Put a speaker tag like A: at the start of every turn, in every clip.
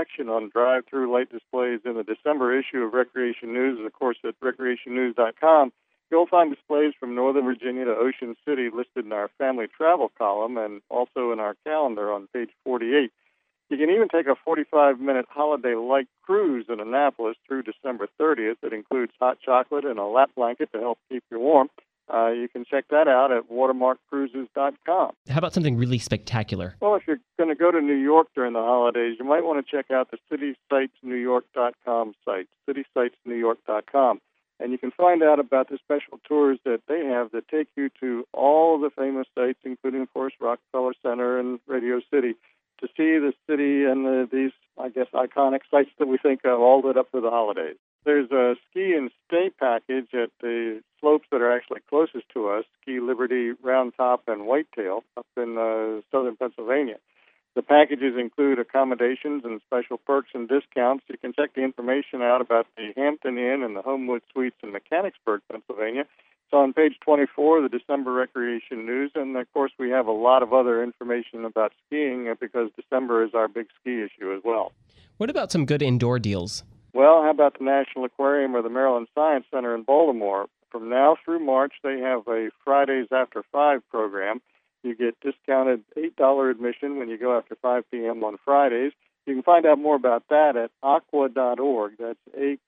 A: selection on drive-through light displays in the December issue of Recreation News. And, of course, at recreationnews.com, you'll find displays from Northern Virginia to Ocean City listed in our family travel column and also in our calendar on page 48. You can even take a 45-minute holiday-like cruise in Annapolis through December 30th. It includes hot chocolate and a lap blanket to help keep you warm. You can check that out at watermarkcruises.com.
B: How about something really spectacular?
A: Well, if you're going to go to New York during the holidays, you might want to check out the citysitesnewyork.com site, citysitesnewyork.com. And you can find out about the special tours that they have that take you to all the famous sites, including, of course, Rockefeller Center and Radio City, to see the city and these, I guess, iconic sites that we think of all lit up for the holidays. There's a ski and stay package at the slopes that are actually closest to us, Ski Liberty, Round Top, and Whitetail up in southern Pennsylvania. The packages include accommodations and special perks and discounts. You can check the information out about the Hampton Inn and the Homewood Suites in Mechanicsburg, Pennsylvania. It's on page 24 of the December Recreation News. And, of course, we have a lot of other information about skiing because December is our big ski issue as well.
B: What about some good indoor deals?
A: Well, how about the National Aquarium or the Maryland Science Center in Baltimore? From now through March, they have a Fridays After 5 program. You get discounted $8 admission when you go after 5 p.m. on Fridays. You can find out more about that at aqua.org. That's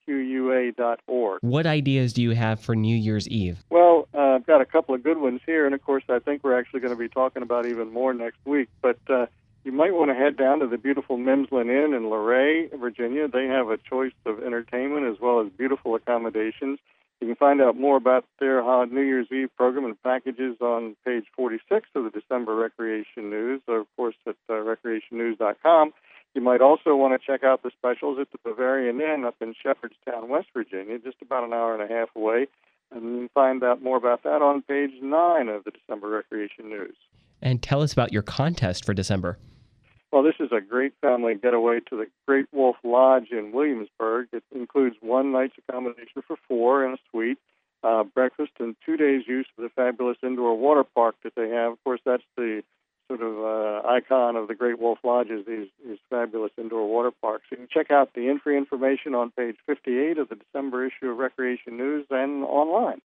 A: AQUA.org.
B: What ideas do you have for New Year's Eve?
A: Well, I've got a couple of good ones here, and of course, I think we're actually going to be talking about even more next week. But you might want to head down to the beautiful Mimsland Inn in Luray, Virginia. They have a choice of entertainment as well as beautiful accommodations. You can find out more about their New Year's Eve program and packages on page 46 of the December Recreation News, or of course at recreationnews.com. You might also want to check out the specials at the Bavarian Inn up in Shepherdstown, West Virginia, just about an hour and a half away. And you can find out more about that on page 9 of the December Recreation News.
B: And tell us about your contest for December.
A: Well, this is a great family getaway to the Great Wolf Lodge in Williamsburg. It includes one night's accommodation for 4 in a suite, breakfast, and 2 days' use of the fabulous indoor water park that they have. Of course, that's the sort of icon of the Great Wolf Lodges, these fabulous indoor water parks. You can check out the entry information on page 58 of the December issue of Recreation News and online.